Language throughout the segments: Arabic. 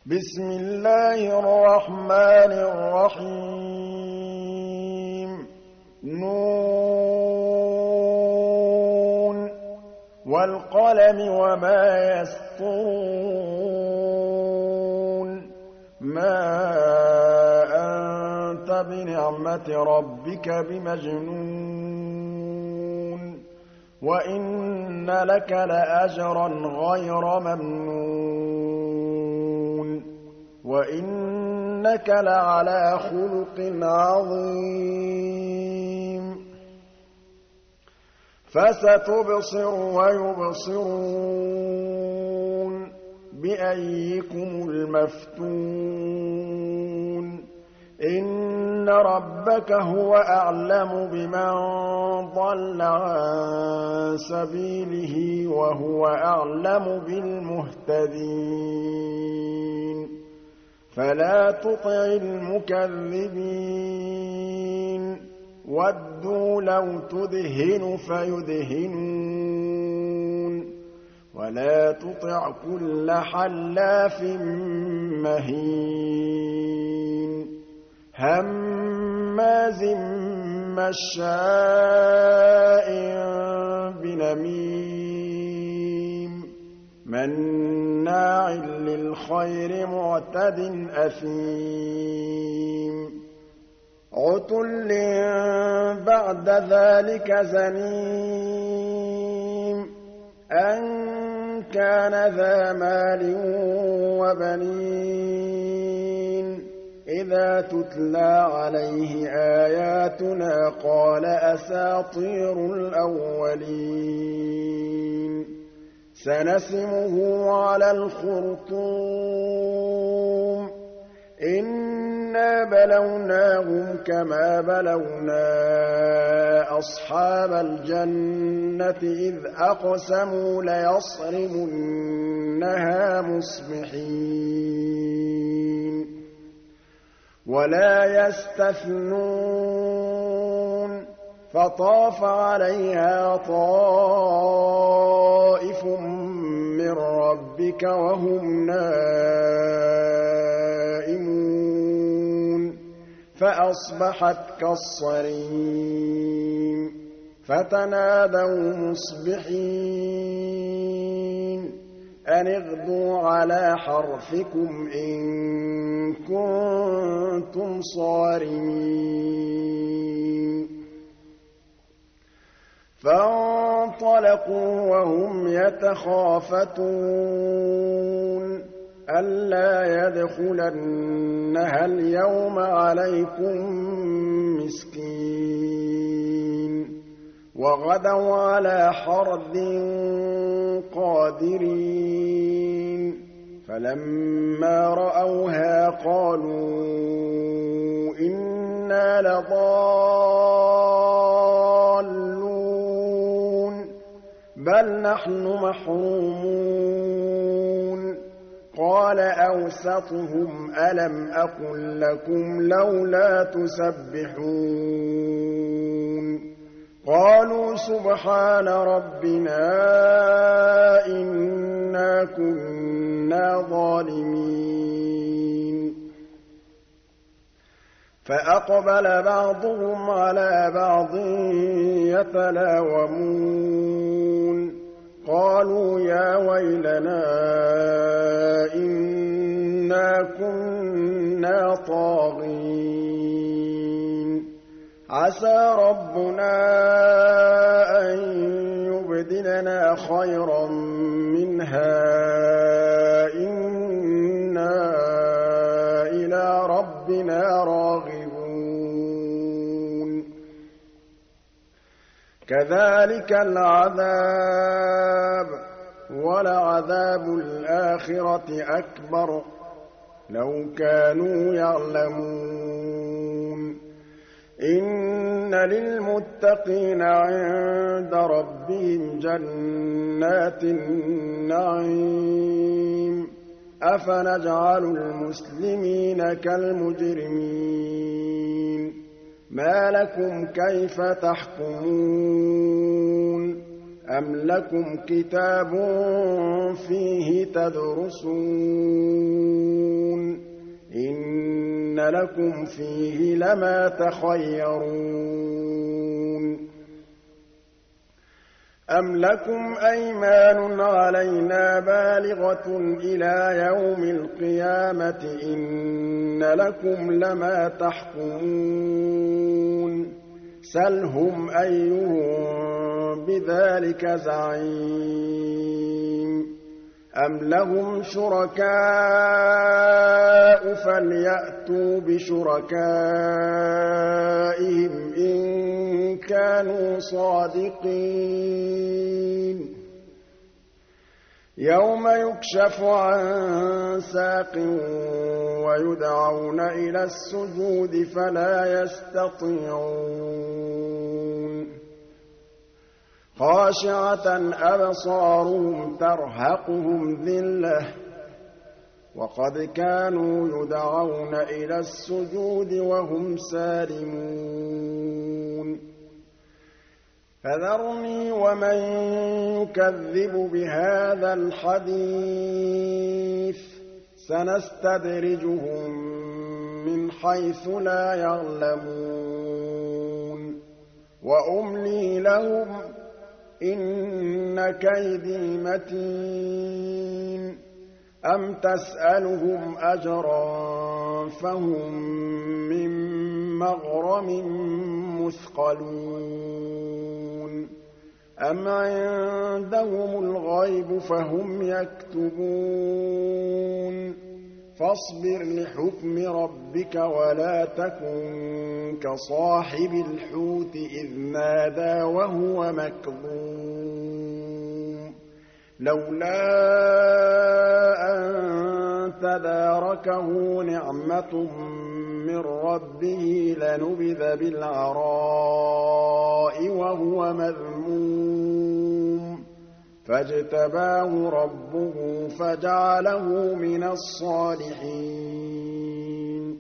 بسم الله الرحمن الرحيم نون والقلم وما يسطرون ما أنت بنعمة ربك بمجنون وإن لك لأجرا غير ممنون وإنك لعلى خلق عظيم فستبصر ويبصرون بأيكم المفتون إن ربك هو أعلم بمن ضل عن سبيله وهو أعلم بالمهتدين فلا تطع المكذبين ودوا لو تدهن فيدهنون ولا تطع كل حلاف مهين هماز مشاء بنميم مناع للخير معتد أثيم عتل بعد ذلك زنيم أن كان ذا مال وبنين إذا تتلى عليه آياتنا قال أساطير الأولين سنسمه على الخرطوم إنا بلوناهم كما بلونا أصحاب الجنة إذ أقسموا ليصرمنها مصبحين ولا يستثنون فطاف عليها طائف من ربك وهم نائمون فأصبحت كالصريم فتنادوا مصبحين أن اغدوا على حرثكم إن كنتم صارمين فانطلقوا وهم يتخافتون ألا يدخلنها اليوم عليكم مسكين وغدوا على حرد قادرين فلما رأوها قالوا إنا لضالون بل نحن محرومون قال أوسطهم ألم أقل لكم لولا تسبحون قالوا سبحان ربنا إنا كنا ظالمين فأقبل بعضهم على بعض يتلاومون قالوا يا ويلنا إنا كنا طاغين عسى ربنا أن يبدلنا خيرا منها إنا إلى ربنا راغبون كذلك العذاب ولعذاب الآخرة أكبر لو كانوا يعلمون إن للمتقين عند ربهم جنات النعيم أفنجعل المسلمين كالمجرمين ما لكم كيف تحكمون أم لكم كتاب فيه تدرسون لكم فيه لما تخيرون أم لكم أيمان علينا بالغة إلى يوم القيامة إن لكم لما تحكمون سلهم أيهم بذلك زعيم أم لهم شركاء فليأتوا بشركائهم إن كانوا صادقين يوم يكشف عن ساق ويدعون إلى السجود فلا يستطيعون خاشعة أبصارهم ترهقهم ذلة وقد كانوا يدعون إلى السجود وهم سالمون فذرني ومن يكذب بهذا الحديث سنستدرجهم من حيث لا يعلمون وأملي لهم إن كيدي متين أم تسألهم أجرا فهم من مغرم مثقلون أم عندهم الغيب فهم يكتبون فاصبر لحكم ربك ولا تكن كصاحب الحوت إذ نادى وهو مكظوم لولا أن تداركه نعمة من ربه لنبذ بالعراء وهو مذموم فاجتباه ربه فجعله من الصالحين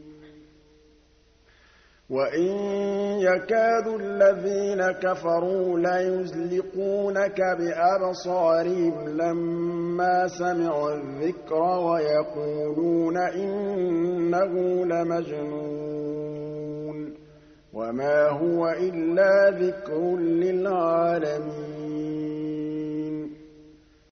وإن يكاد الذين كفروا ليزلقونك بأبصارهم لما سمعوا الذكر ويقولون إنه لمجنون وما هو إلا ذكر للعالمين